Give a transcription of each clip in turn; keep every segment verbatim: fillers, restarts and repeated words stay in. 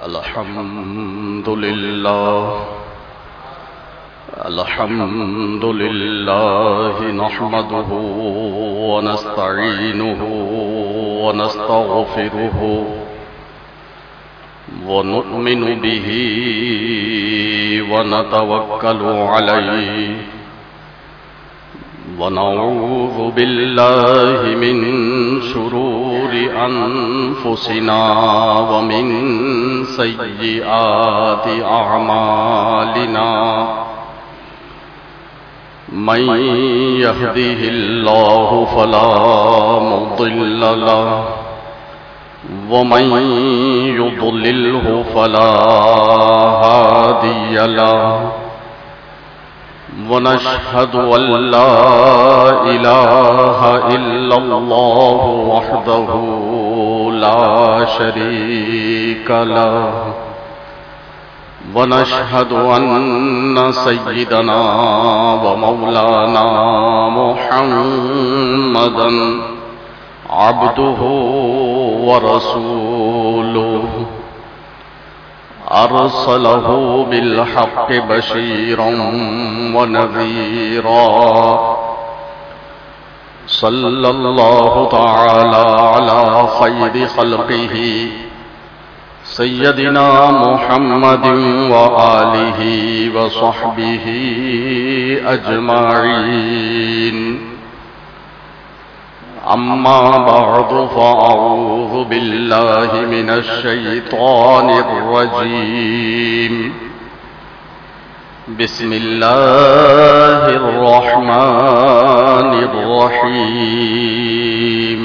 الحمد لله الحمد لله نحمده ونستعينه ونستغفره ونؤمن به ونتوكل عليه ونعوذ بالله من شرور أنفسنا ومن سيئات أعمالنا من يهده الله فلا مضل له ومن يضلله فلا هادي له ونشهد أن لا إله إلا الله وحده لا شريك له ونشهد أن سيدنا ومولانا محمدا عبده ورسوله أرسله بالحق بشيرا ونذيرا صلى الله تعالى على خير خلقه سيدنا محمد وآله وصحبه أجمعين أما بعد فأعوذ بالله من الشيطان الرجيم بسم الله الرحمن الرحيم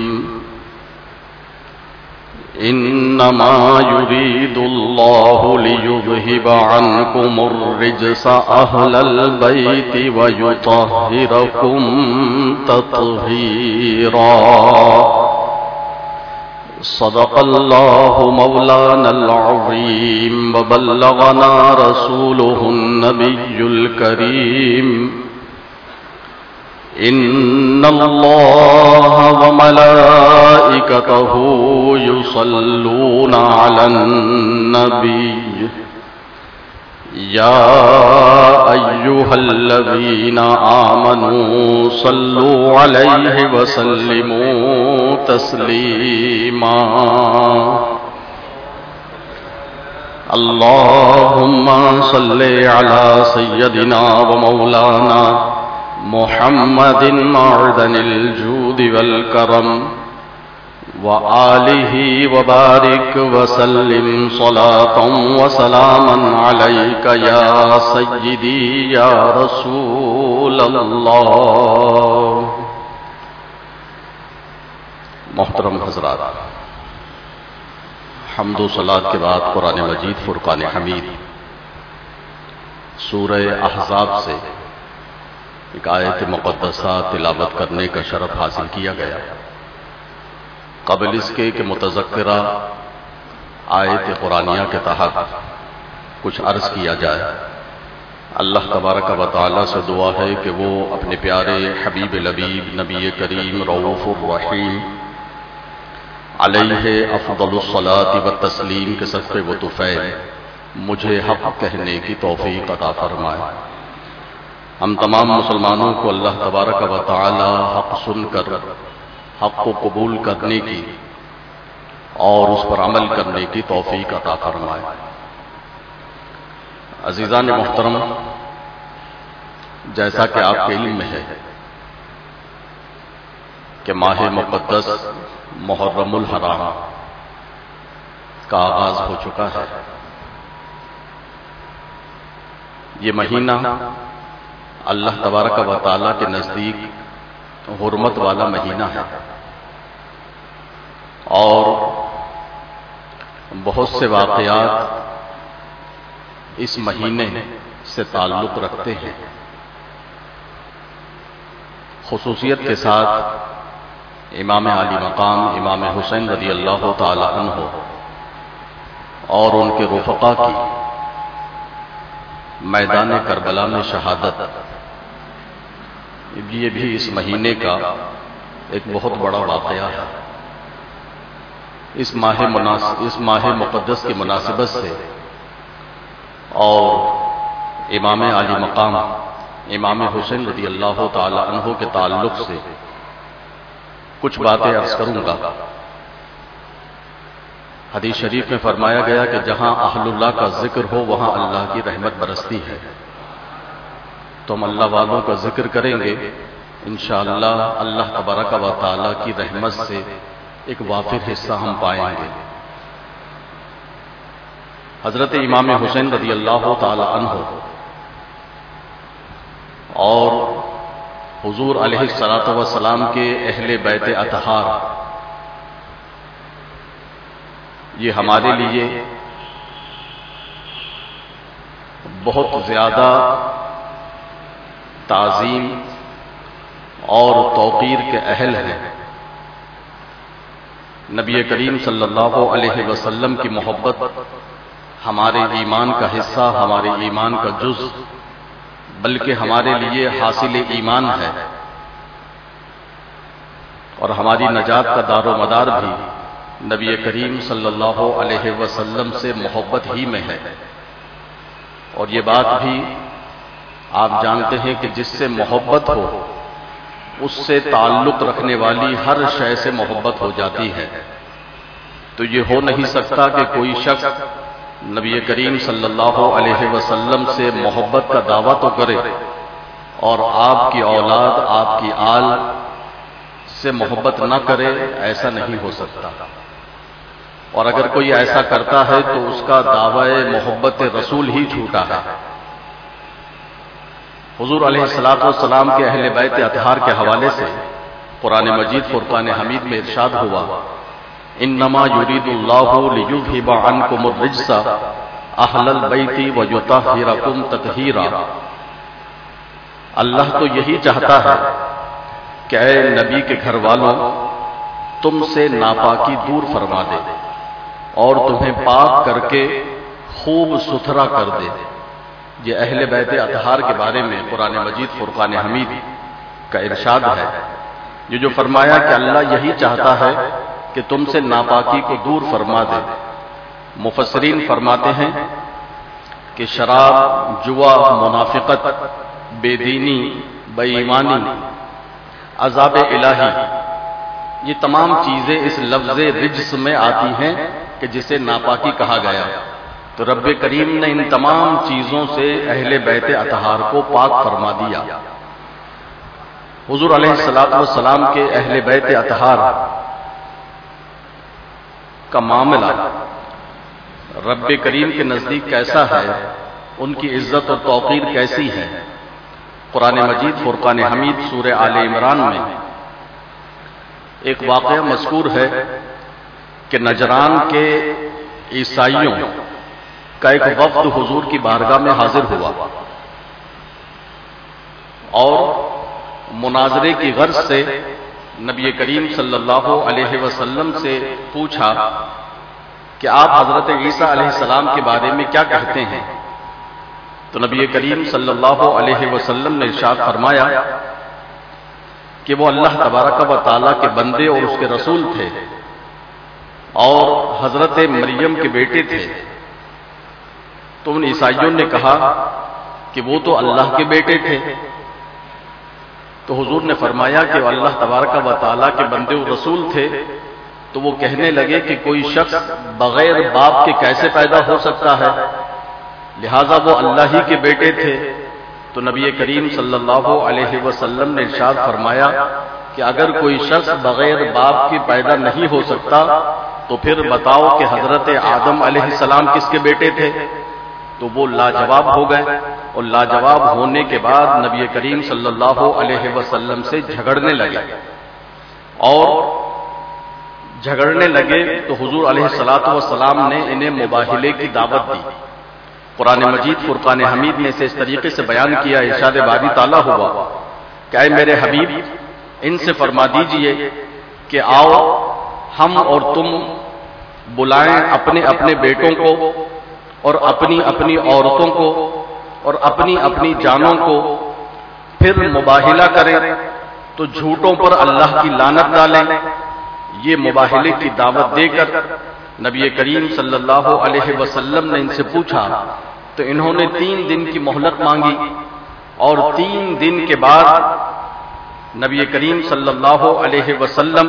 إنما يريد الله ليذهب عنكم الرجس أهل البيت ويطهركم تطهيرا صدق الله مولانا العظيم وبلغنا رسوله النبي الكريم إن الله وملائكته يصلون على النبي يا أيها الذين آمنوا صلوا عليه وسلموا تسليما اللهم صل على سيدنا ومولانا محمد معدن الجود والكرم وآله وبارك وسلم صلاة وسلاما عليك يا سيدي يا رسول الله. محترم حضرات، حمد و صلاۃ کے بعد قرآن مجید فرقان حمید سورہ احزاب سے ایک آیت مقدسہ تلاوت کرنے کا شرف حاصل کیا گیا. قبل اس کے کہ متذکرہ آیت قرآنیہ کے تحت کچھ عرض کیا جائے، اللہ تبارک و تعالی سے دعا ہے کہ وہ اپنے پیارے حبیب لبیب نبی کریم رؤوف الرحیم علیہ افضل الصلاۃ والتسلیم کے صدقے و طفیل مجھے حق کہنے کی توفیق عطا فرمائے. ہم تمام مسلمانوں کو اللہ تبارک و تعالی حق سن کر حق کو قبول کرنے کی اور اس پر عمل کرنے کی توفیق عطا فرمائے. عزیزان محترم، جیسا کہ آپ کے علم میں ہے کہ ماہ مقدس محرم الحرام کا آغاز ہو چکا ہے. یہ مہینہ اللہ تبارک و تعالی کے نزدیک حرمت والا مہینہ ہے اور بہت سے واقعات اس مہینے سے تعلق رکھتے ہیں. خصوصیت کے ساتھ امام عالی مقام امام حسین رضی اللہ تعالی عنہ اور ان کے رفقا کی میدان کربلا میں شہادت، یہ بھی اس مہینے کا ایک بہت بڑا واقعہ ہے. اس ماہ مناسب اس ماہ مقدس کی مناسبت سے اور امام عالی مقام امام حسین رضی اللہ تعالی عنہ کے تعلق سے کچھ باتیں عرض کروں گا۔ حدیث شریف میں فرمایا گیا کہ جہاں اہل اللہ کا ذکر ہو وہاں اللہ کی رحمت برستی ہے، تو ہم اللہ والوں کا ذکر کریں گے، انشاءاللہ اللہ تبارک و تعالی کی رحمت سے ایک وافر حصہ ہم پائیں گے۔ حضرت امام حسین رضی اللہ تعالی عنہ اور حضور علیہ الصلوۃ والسلام کے اہل بیت اطہار، یہ ہمارے لیے بہت زیادہ تعظیم اور توقیر کے اہل ہیں۔ نبی کریم صلی اللہ علیہ وسلم کی محبت ہمارے ایمان کا حصہ، ہمارے ایمان کا جز، بلکہ ہمارے لیے حاصل ایمان ہے، اور ہماری نجات کا دار و مدار بھی نبی کریم صلی اللہ علیہ وسلم سے محبت ہی میں ہے۔ اور یہ بات بھی آپ جانتے ہیں کہ جس سے محبت ہو اس سے تعلق رکھنے والی ہر شے سے محبت ہو جاتی ہے۔ تو یہ ہو نہیں سکتا کہ کوئی شخص نبی کریم صلی اللہ علیہ وسلم سے محبت کا دعویٰ تو کرے اور آپ کی اولاد، آپ کی آل سے محبت نہ کرے، ایسا نہیں ہو سکتا۔ اور اگر کوئی ایسا کرتا ہے تو اس کا دعوی محبت رسول ہی جھوٹا ہے۔ حضور علیہ الصلوۃ والسلام کے اہل بیت اطہار کے حوالے سے قرآن مجید فرقان حمید میں ارشاد ہوا، انما یرید اللہ لیذھب عنکم الرجس اہل البیت ویطہرکم تطہیرا۔ اللہ تو یہی چاہتا ہے کہ اے نبی کے گھر والوں، تم سے ناپاکی دور فرما دے اور تمہیں پاک کر کے خوب ستھرا کر دے۔ یہ اہل بیت اطہار کے بارے میں قرآن مجید فرقان حمید کا ارشاد ہے۔ یہ جو فرمایا کہ اللہ یہی چاہتا ہے کہ تم سے ناپاکی کو دور فرما دے۔ مفسرین فرماتے ہیں کہ شراب، جوا، منافقت، بے دینی، بے ایمانی، عذاب الہی، یہ تمام چیزیں اس لفظ رجس میں آتی ہیں کہ جسے ناپاکی کہا گیا۔ تو رب کریم نے ان تمام چیزوں سے اہل بیت اطہار کو پاک فرما دیا۔ حضور علیہ الصلوۃ والسلام کے اہل بیت اطہار کا معاملہ رب کریم کے نزدیک کیسا ہے، ان کی عزت اور توقیر کیسی ہے، قرآن مجید فرقان حمید سورہ آل عمران میں ایک واقعہ مذکور ہے کہ نجران کے عیسائیوں کا ایک وفد حضور کی بارگاہ میں حاضر ہوا اور مناظرے کی غرض سے نبی کریم صلی اللہ علیہ وسلم سے پوچھا کہ آپ حضرت عیسیٰ علیہ السلام کے بارے میں کیا کہتے ہیں؟ تو نبی کریم صلی اللہ علیہ وسلم نے ارشاد فرمایا کہ وہ اللہ تبارک و تعالیٰ کے بندے اور اس کے رسول تھے اور حضرت مریم کے بیٹے تھے۔ تو ان عیسائیوں نے کہا کہ وہ تو اللہ کے بیٹے تھے۔ تو حضور نے فرمایا کہ وہ اللہ تبارک و تعالیٰ کے بندے اور رسول تھے، تو وہ کہنے لگے کہ کوئی شخص بغیر باپ کے کیسے پیدا ہو سکتا ہے، لہذا وہ اللہ ہی کے بیٹے تھے۔ تو نبی کریم صلی اللہ علیہ وسلم نے ارشاد فرمایا کہ اگر کوئی شخص بغیر باپ کے پیدا نہیں ہو سکتا تو پھر بتاؤ کہ حضرت آدم علیہ السلام کس کے بیٹے تھے؟ تو وہ لاجواب ہو گئے، اور لاجواب ہونے کے بعد نبی کریم صلی اللہ علیہ وسلم سے جھگڑنے لگے اور جھگڑنے لگے تو حضور علیہ الصلوۃ والسلام نے انہیں مباہلے کی دعوت دی۔ قرآن مجید فرقان حمید نے اسے اس طریقے سے بیان کیا، ارشاد باری تعالیٰ ہوا کہ اے میرے حبیب، ان سے فرما دیجئے کہ آؤ ہم اور تم بلائیں اپنے اپنے بیٹوں کو اور اپنی اپنی عورتوں کو اور اپنی اپنی جانوں کو، پھر مباہلہ کریں تو جھوٹوں پر اللہ کی لعنت ڈالیں۔ یہ مباہلے کی دعوت دے کر نبی کریم صلی اللہ علیہ وسلم نے ان سے پوچھا تو انہوں نے تین دن کی مہلت مانگی، اور تین دن کے بعد نبی کریم صلی اللہ علیہ وسلم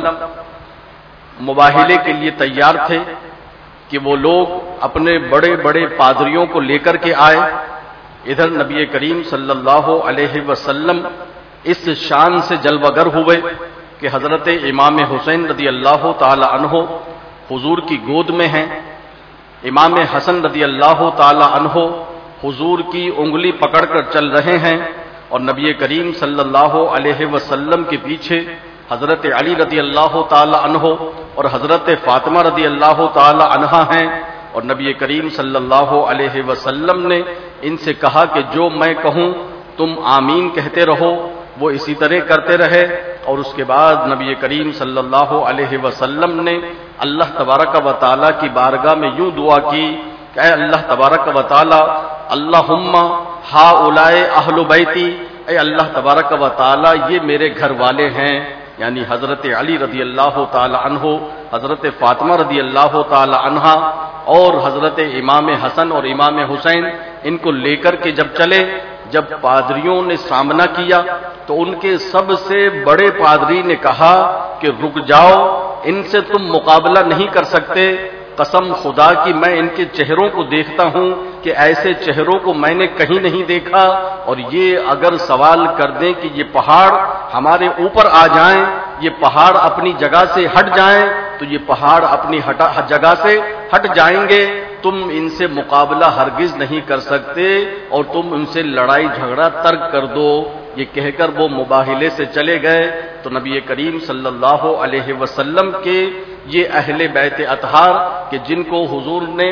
مباہلے کے لیے تیار تھے کہ وہ لوگ اپنے بڑے بڑے پادریوں کو لے کر کے آئے۔ ادھر نبی کریم صلی اللہ علیہ وسلم اس شان سے جلوہ گر ہوئے کہ حضرت امام حسین رضی اللہ تعالی عنہ حضور کی گود میں ہیں، امام حسن رضی اللہ تعالی عنہ حضور کی انگلی پکڑ کر چل رہے ہیں، اور نبی کریم صلی اللہ علیہ وسلم کے پیچھے حضرت علی رضی اللہ تعالی عنہ اور حضرت فاطمہ رضی اللہ تعالی عنہا ہیں۔ اور نبی کریم صلی اللہ علیہ وسلم نے ان سے کہا کہ جو میں کہوں تم آمین کہتے رہو، وہ اسی طرح کرتے رہے۔ اور اس کے بعد نبی کریم صلی اللہ علیہ وسلم نے اللہ تبارک و تعالی کی بارگاہ میں یوں دعا کی کہ اے اللہ تبارک و تعالی، اللہم ہؤلاء اہل بیتی، اے اللہ تبارک و تعالی یہ میرے گھر والے ہیں، یعنی حضرت علی رضی اللہ تعالی عنہ، حضرت فاطمہ رضی اللہ تعالی عنہا اور حضرت امام حسن اور امام حسین، ان کو لے کر کے جب چلے، جب پادریوں نے سامنا کیا تو ان کے سب سے بڑے پادری نے کہا کہ رک جاؤ، ان سے تم مقابلہ نہیں کر سکتے، قسم خدا کی میں ان کے چہروں کو دیکھتا ہوں کہ ایسے چہروں کو میں نے کہیں نہیں دیکھا، اور یہ اگر سوال کر دیں کہ یہ پہاڑ ہمارے اوپر آ جائیں، یہ پہاڑ اپنی جگہ سے ہٹ جائیں تو یہ پہاڑ اپنی ہٹا جگہ سے ہٹ جائیں گے، تم ان سے مقابلہ ہرگز نہیں کر سکتے اور تم ان سے لڑائی جھگڑا ترک کر دو۔ یہ کہہ کر وہ مباہلے سے چلے گئے تو نبی کریم صلی اللہ علیہ وسلم کے یہ اہل بیت اطہار کہ جن کو حضور نے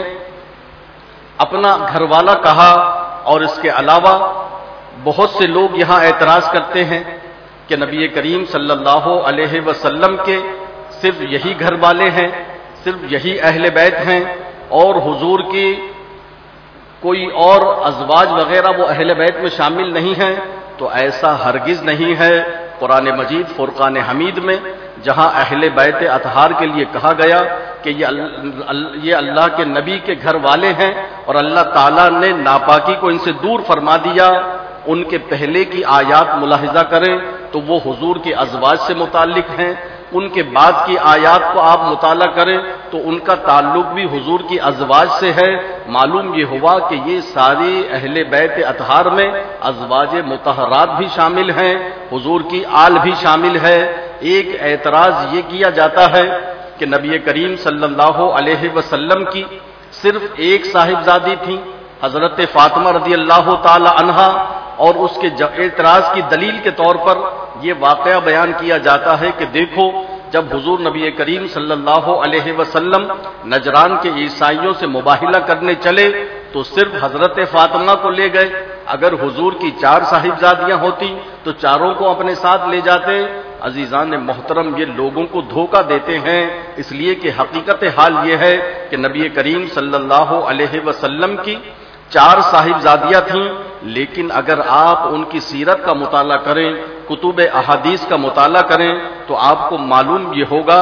اپنا گھر والا کہا، اور اس کے علاوہ بہت سے لوگ یہاں اعتراض کرتے ہیں کہ نبی کریم صلی اللہ علیہ وسلم کے صرف یہی گھر والے ہیں، صرف یہی اہل بیت ہیں، اور حضور کی کوئی اور ازواج وغیرہ وہ اہل بیت میں شامل نہیں ہیں، تو ایسا ہرگز نہیں ہے۔ قرآن مجید فرقان حمید میں جہاں اہل بیت اطہار کے لیے کہا گیا کہ یہ اللہ کے نبی کے گھر والے ہیں اور اللہ تعالیٰ نے ناپاکی کو ان سے دور فرما دیا، ان کے پہلے کی آیات ملاحظہ کریں تو وہ حضور کے ازواج سے متعلق ہیں، ان کے بعد کی آیات کو آپ مطالعہ کریں تو ان کا تعلق بھی حضور کی ازواج سے ہے۔ معلوم یہ ہوا کہ یہ ساری اہل بیت اطہار میں ازواج مطہرات بھی شامل ہیں، حضور کی آل بھی شامل ہے۔ ایک اعتراض یہ کیا جاتا ہے کہ نبی کریم صلی اللہ علیہ وسلم کی صرف ایک صاحبزادی تھی حضرت فاطمہ رضی اللہ تعالی عنہا، اور اس کے اعتراض کی دلیل کے طور پر یہ واقعہ بیان کیا جاتا ہے کہ دیکھو جب حضور نبی کریم صلی اللہ علیہ وسلم نجران کے عیسائیوں سے مباہلہ کرنے چلے تو صرف حضرت فاطمہ کو لے گئے، اگر حضور کی چار صاحبزادیاں ہوتی تو چاروں کو اپنے ساتھ لے جاتے۔ عزیزان محترم، یہ لوگوں کو دھوکہ دیتے ہیں، اس لیے کہ حقیقت حال یہ ہے کہ نبی کریم صلی اللہ علیہ وسلم کی چار صاحبزادیاں تھیں، لیکن اگر آپ ان کی سیرت کا مطالعہ کریں، کتب احادیث کا مطالعہ کریں تو آپ کو معلوم یہ ہوگا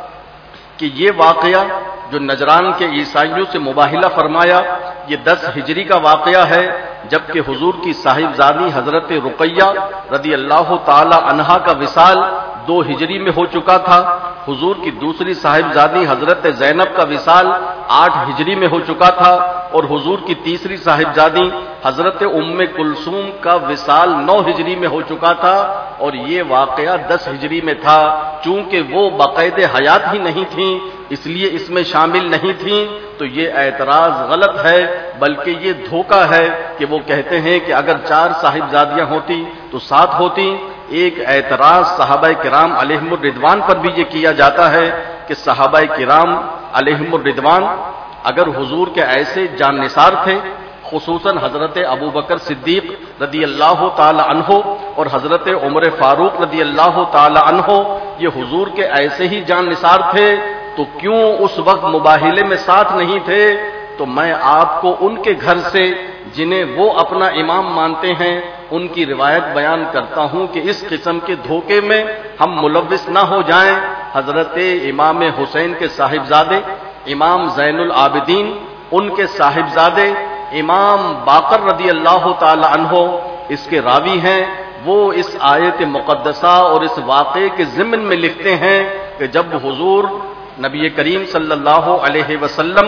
کہ یہ واقعہ جو نجران کے عیسائیوں سے مباہلہ فرمایا یہ دس ہجری کا واقعہ ہے، جبکہ حضور کی صاحبزادی حضرت رقیہ رضی اللہ تعالی عنہا کا وصال دو ہجری میں ہو چکا تھا، حضور کی دوسری صاحبزادی حضرت زینب کا وصال آٹھ ہجری میں ہو چکا تھا، اور حضور کی تیسری صاحبزادی حضرت ام کلثوم کا وصال نو ہجری میں ہو چکا تھا، اور یہ واقعہ دس ہجری میں تھا۔ چونکہ وہ باقاعدہ حیات ہی نہیں تھیں اس لیے اس میں شامل نہیں تھیں، تو یہ اعتراض غلط ہے، بلکہ یہ دھوکہ ہے کہ وہ کہتے ہیں کہ اگر چار صاحبزادیاں ہوتی تو سات ہوتی۔ ایک اعتراض صحابہ کرام علیہم الرضوان پر بھی یہ کیا جاتا ہے کہ صحابہ کرام علیہم الرضوان اگر حضور کے ایسے جان نثار تھے، خصوصاً حضرت ابو بکر صدیق رضی اللہ تعالی عنہ اور حضرت عمر فاروق رضی اللہ تعالی عنہ یہ حضور کے ایسے ہی جان نثار تھے تو کیوں اس وقت مباہلے میں ساتھ نہیں تھے؟ تو میں آپ کو ان کے گھر سے جنہیں وہ اپنا امام مانتے ہیں ان کی روایت بیان کرتا ہوں کہ اس قسم کے دھوکے میں ہم ملوث نہ ہو جائیں۔ حضرت امام حسین کے صاحبزادے امام زین العابدین، ان کے صاحبزادے امام باقر رضی اللہ تعالی عنہ اس کے راوی ہیں۔ وہ اس آیت مقدسہ اور اس واقعے کے ضمن میں لکھتے ہیں کہ جب حضور نبی کریم صلی اللہ علیہ وسلم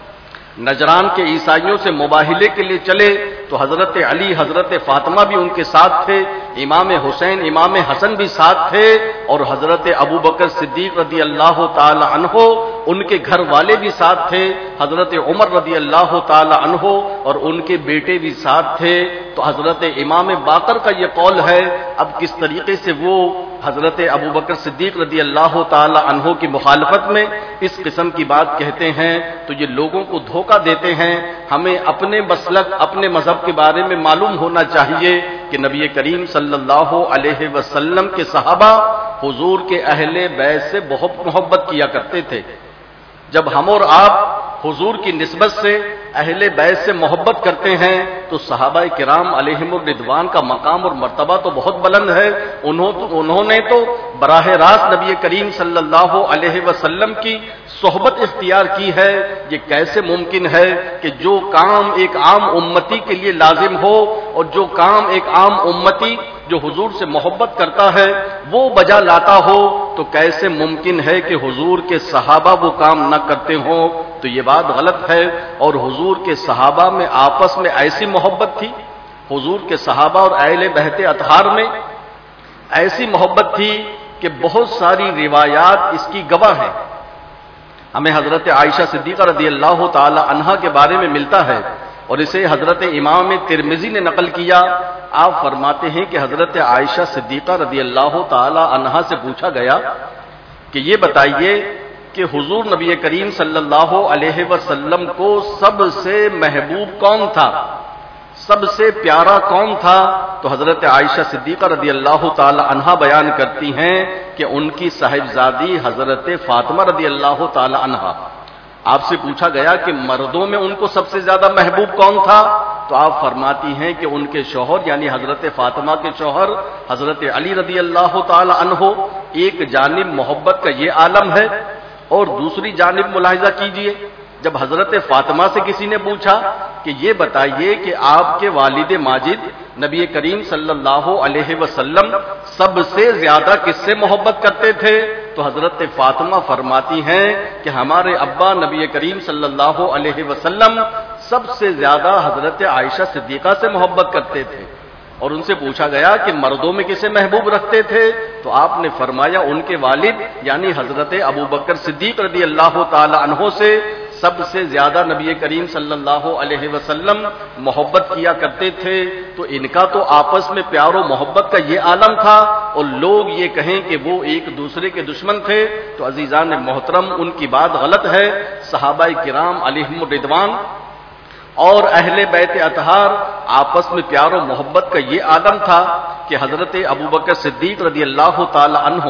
نجران کے عیسائیوں سے مباہلے کے لیے چلے تو حضرت علی، حضرت فاطمہ بھی ان کے ساتھ تھے، امام حسین، امام حسن بھی ساتھ تھے، اور حضرت ابو بکر صدیق رضی اللہ تعالی عنہ ان کے گھر والے بھی ساتھ تھے، حضرت عمر رضی اللہ تعالی عنہ اور ان کے بیٹے بھی ساتھ تھے۔ تو حضرت امام باقر کا یہ قول ہے۔ اب کس طریقے سے وہ حضرت ابو بکر صدیق رضی اللہ تعالی عنہ کی مخالفت میں اس قسم کی بات کہتے ہیں، تو یہ لوگوں کو دھوکہ دیتے ہیں۔ ہمیں اپنے مسلک، اپنے مذہب کے بارے میں معلوم ہونا چاہیے کہ نبی کریم صلی اللہ علیہ وسلم کے صحابہ حضور کے اہل بیت سے بہت محبت کیا کرتے تھے۔ جب ہم اور آپ حضور کی نسبت سے اہل بیت سے محبت کرتے ہیں تو صحابہ کرام علیہم الرضوان کا مقام اور مرتبہ تو بہت بلند ہے۔ انہوں تو انہوں نے تو براہ راست نبی کریم صلی اللہ علیہ وسلم کی صحبت اختیار کی ہے۔ یہ کیسے ممکن ہے کہ جو کام ایک عام امتی کے لیے لازم ہو اور جو کام ایک عام امتی جو حضور سے محبت کرتا ہے وہ بجا لاتا ہو، تو کیسے ممکن ہے کہ حضور کے صحابہ وہ کام نہ کرتے ہوں؟ تو یہ بات غلط ہے۔ اور حضور کے صحابہ میں آپس میں ایسی محبت تھی، حضور کے صحابہ اور اہل بیت اطہار میں ایسی محبت تھی کہ بہت ساری روایات اس کی گواہ ہیں۔ ہمیں حضرت عائشہ صدیقہ رضی اللہ تعالی عنہا کے بارے میں ملتا ہے، اور اسے حضرت امام ترمذی نے نقل کیا۔ آپ فرماتے ہیں کہ حضرت عائشہ صدیقہ رضی اللہ تعالی عنہا سے پوچھا گیا کہ یہ بتائیے کہ حضور نبی کریم صلی اللہ علیہ وسلم کو سب سے محبوب کون تھا، سب سے پیارا کون تھا؟ تو حضرت عائشہ صدیقہ رضی اللہ تعالی عنہا بیان کرتی ہیں کہ ان کی صاحبزادی حضرت فاطمہ رضی اللہ تعالی عنہا۔ آپ سے پوچھا گیا کہ مردوں میں ان کو سب سے زیادہ محبوب کون تھا؟ تو آپ فرماتی ہیں کہ ان کے شوہر یعنی حضرت فاطمہ کے شوہر حضرت علی رضی اللہ تعالی عنہ۔ ایک جانب محبت کا یہ عالم ہے، اور دوسری جانب ملاحظہ کیجئے، جب حضرت فاطمہ سے کسی نے پوچھا کہ یہ بتائیے کہ آپ کے والد ماجد نبی کریم صلی اللہ علیہ وسلم سب سے زیادہ کس سے محبت کرتے تھے؟ تو حضرت فاطمہ فرماتی ہیں کہ ہمارے ابا نبی کریم صلی اللہ علیہ وسلم سب سے زیادہ حضرت عائشہ صدیقہ سے محبت کرتے تھے۔ اور ان سے پوچھا گیا کہ مردوں میں کسے محبوب رکھتے تھے؟ تو آپ نے فرمایا ان کے والد یعنی حضرت ابو بکر صدیق رضی اللہ تعالی عنہ سے سب سے زیادہ نبی کریم صلی اللہ علیہ وسلم محبت کیا کرتے تھے۔ تو ان کا تو آپس میں پیار و محبت کا یہ عالم تھا، اور لوگ یہ کہیں کہ وہ ایک دوسرے کے دشمن تھے تو عزیزان محترم ان کی بات غلط ہے۔ صحابہ کرام علیہم الرضوان اور اہل بیت اطہار آپس میں پیار و محبت کا یہ عالم تھا کہ حضرت ابو بکر صدیق رضی اللہ تعالی عنہ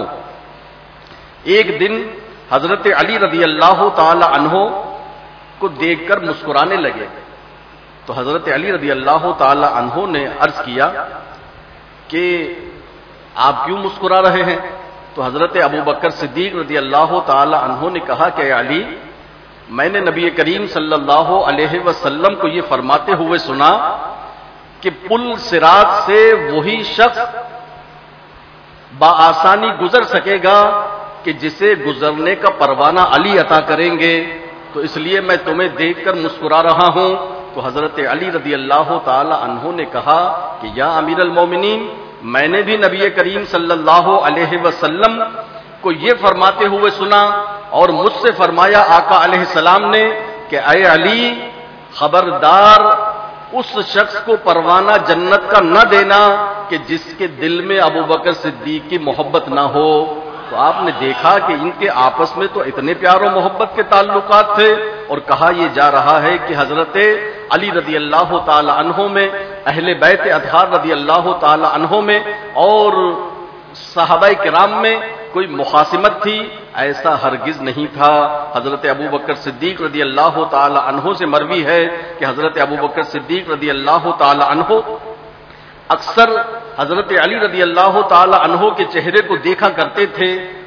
ایک دن حضرت علی رضی اللہ تعالی عنہ کو دیکھ کر مسکرانے لگے۔ تو حضرت علی رضی اللہ تعالی عنہ نے عرض کیا کہ آپ کیوں مسکرا رہے ہیں؟ تو حضرت ابو بکر صدیق رضی اللہ تعالی عنہ نے کہا کہ اے علی، میں نے نبی کریم صلی اللہ علیہ وسلم کو یہ فرماتے ہوئے سنا کہ پل صراط سے وہی شخص بآسانی گزر سکے گا کہ جسے گزرنے کا پروانہ علی عطا کریں گے، تو اس لیے میں تمہیں دیکھ کر مسکرا رہا ہوں۔ تو حضرت علی رضی اللہ تعالی عنہ نے کہا کہ یا امیر المومنین، میں نے بھی نبی کریم صلی اللہ علیہ وسلم کو یہ فرماتے ہوئے سنا، اور مجھ سے فرمایا آقا علیہ السلام نے کہ اے علی، خبردار اس شخص کو پروانہ جنت کا نہ دینا کہ جس کے دل میں ابو بکر صدیق کی محبت نہ ہو۔ تو آپ نے دیکھا کہ ان کے آپس میں تو اتنے پیار و محبت کے تعلقات تھے، اور کہا یہ جا رہا ہے کہ حضرت علی رضی اللہ تعالی عنہ میں، اہل بیت اطہار رضی اللہ تعالی عنہ میں اور صحابہ کرام میں کوئی مخاصمت تھی، ایسا ہرگز نہیں تھا۔ حضرت ابو بکر صدیق رضی اللہ تعالی عنہ سے مروی ہے کہ حضرت ابو بکر صدیق رضی اللہ تعالی عنہ اکثر حضرت علی رضی اللہ تعالی عنہ کے چہرے کو دیکھا کرتے تھے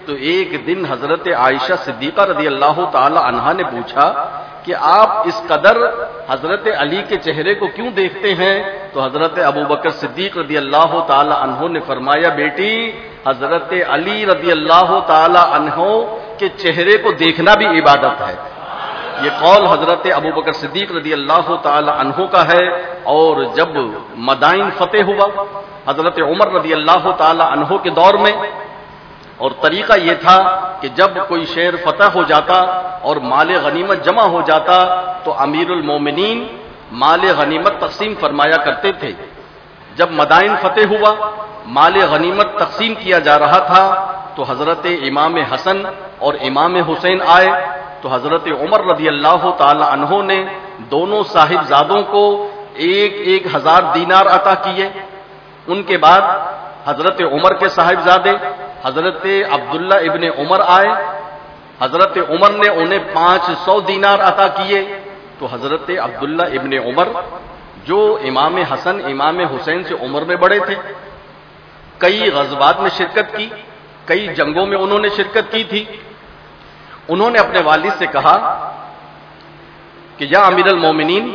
تو ایک دن حضرت عائشہ صدیقہ رضی اللہ تعالی عنہا نے پوچھا کہ آپ اس قدر حضرت علی کے چہرے کو کیوں دیکھتے ہیں؟ تو حضرت ابوبکر صدیق رضی اللہ تعالی عنہ نے فرمایا بیٹی حضرت علی رضی اللہ تعالی عنہ کے چہرے کو دیکھنا بھی عبادت ہے۔ یہ قول حضرت ابوبکر صدیق رضی اللہ تعالی عنہ کا ہے۔ اور جب مدائن فتح ہوا حضرت عمر رضی اللہ تعالی عنہ کے دور میں، اور طریقہ یہ تھا کہ جب کوئی شہر فتح ہو جاتا اور مال غنیمت جمع ہو جاتا تو امیر المومنین مال غنیمت تقسیم فرمایا کرتے تھے۔ جب مدائن فتح ہوا مال غنیمت تقسیم کیا جا رہا تھا تو حضرت امام حسن اور امام حسین آئے تو حضرت عمر رضی اللہ تعالی عنہ نے دونوں صاحبزادوں کو ایک ایک ہزار دینار عطا کیے۔ ان کے بعد حضرت عمر کے صاحبزادے حضرت عبداللہ ابن عمر آئے، حضرت عمر نے انہیں پانچ سو دینار عطا کیے۔ تو حضرت عبداللہ ابن عمر جو امام حسن امام حسین سے عمر میں بڑے تھے، کئی غزوات میں شرکت کی، کئی جنگوں میں انہوں نے شرکت کی تھی، انہوں نے اپنے والد سے کہا کہ یا امیر المومنین،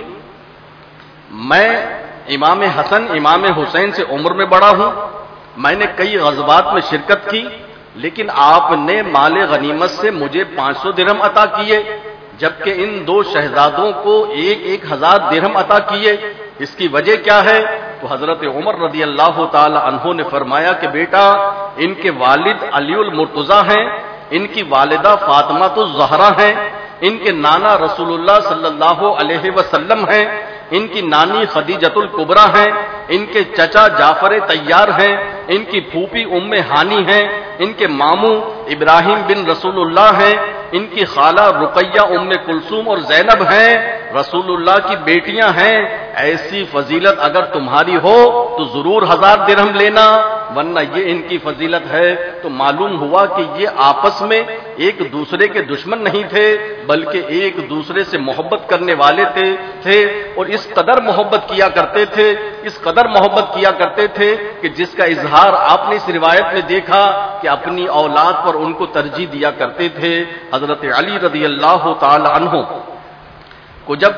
میں امام حسن امام حسین سے عمر میں بڑا ہوں، میں نے کئی غزوات میں شرکت کی، لیکن آپ نے مال غنیمت سے مجھے پانچ سو درہم عطا کیے جبکہ ان دو شہزادوں کو ایک ایک ہزار درہم عطا کیے، اس کی وجہ کیا ہے؟ تو حضرت عمر رضی اللہ تعالی عنہ نے فرمایا کہ بیٹا ان کے والد علی المرتضیٰ ہیں، ان کی والدہ فاطمہ الزہرا ہیں، ان کے نانا رسول اللہ صلی اللہ علیہ وسلم ہیں، ان کی نانی خدیجۃ الکبریٰ ہیں، ان کے چچا جعفر طیار ہیں، ان کی پھوپھی ام ہانی ہیں، ان کے ماموں ابراہیم بن رسول اللہ ہیں، ان کی خالہ رقیہ ام کلثوم اور زینب ہیں، رسول اللہ کی بیٹیاں ہیں۔ ایسی فضیلت اگر تمہاری ہو تو ضرور ہزار درہم لینا، ورنہ یہ ان کی فضیلت ہے۔ تو معلوم ہوا کہ یہ آپس میں ایک دوسرے کے دشمن نہیں تھے بلکہ ایک دوسرے سے محبت کرنے والے تھے تھے اور اس قدر محبت کیا کرتے تھے اس قدر محبت کیا کرتے تھے کہ جس کا اظہار آپ نے اس روایت میں دیکھا کہ اپنی اولاد پر ان کو ترجیح دیا کرتے تھے۔ حضرت علی رضی اللہ تعالی عنہ کو جب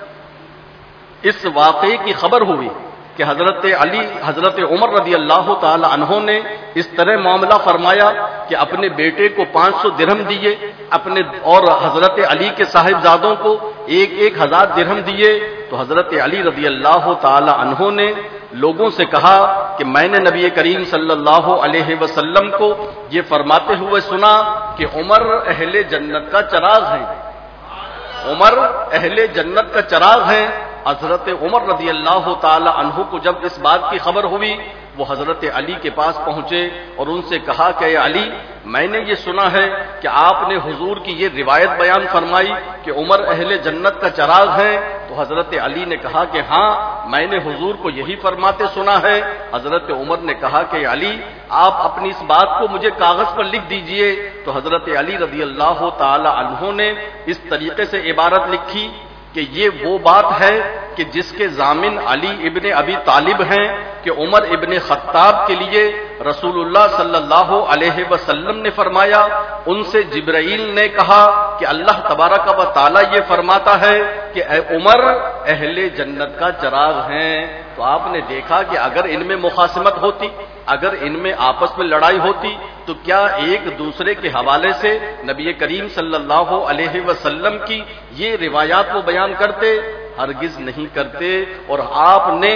اس واقعے کی خبر ہوئی کہ حضرت علی حضرت عمر رضی اللہ تعالی عنہ نے اس طرح معاملہ فرمایا کہ اپنے بیٹے کو پانچ سو درہم دیے اپنے اور حضرت علی کے صاحبزادوں کو ایک ایک ہزار درہم دیے، تو حضرت علی رضی اللہ تعالی عنہ نے لوگوں سے کہا کہ میں نے نبی کریم صلی اللہ علیہ وسلم کو یہ فرماتے ہوئے سنا کہ عمر اہل جنت کا چراغ ہے، عمر اہل جنت کا چراغ ہے۔ حضرت عمر رضی اللہ تعالی عنہ کو جب اس بات کی خبر ہوئی وہ حضرت علی کے پاس پہنچے اور ان سے کہا کہ اے علی، میں نے یہ سنا ہے کہ آپ نے حضور کی یہ روایت بیان فرمائی کہ عمر اہل جنت کا چراغ ہے۔ تو حضرت علی نے کہا کہ ہاں میں نے حضور کو یہی فرماتے سنا ہے۔ حضرت عمر نے کہا کہ علی آپ اپنی اس بات کو مجھے کاغذ پر لکھ دیجئے۔ تو حضرت علی رضی اللہ تعالی عنہ نے اس طریقے سے عبارت لکھی کہ یہ وہ بات ہے کہ جس کے ضامن علی ابن ابی طالب ہیں کہ عمر ابن خطاب کے لیے رسول اللہ صلی اللہ علیہ وسلم نے فرمایا، ان سے جبرائیل نے کہا کہ اللہ تبارک و تعالی یہ فرماتا ہے کہ اے عمر اہل جنت کا چراغ ہیں۔ تو آپ نے دیکھا کہ اگر ان میں مخاصمت ہوتی، اگر ان میں آپس میں لڑائی ہوتی تو کیا ایک دوسرے کے حوالے سے نبی کریم صلی اللہ علیہ وسلم کی یہ روایات وہ بیان کرتے؟ ہرگز نہیں کرتے۔ اور آپ نے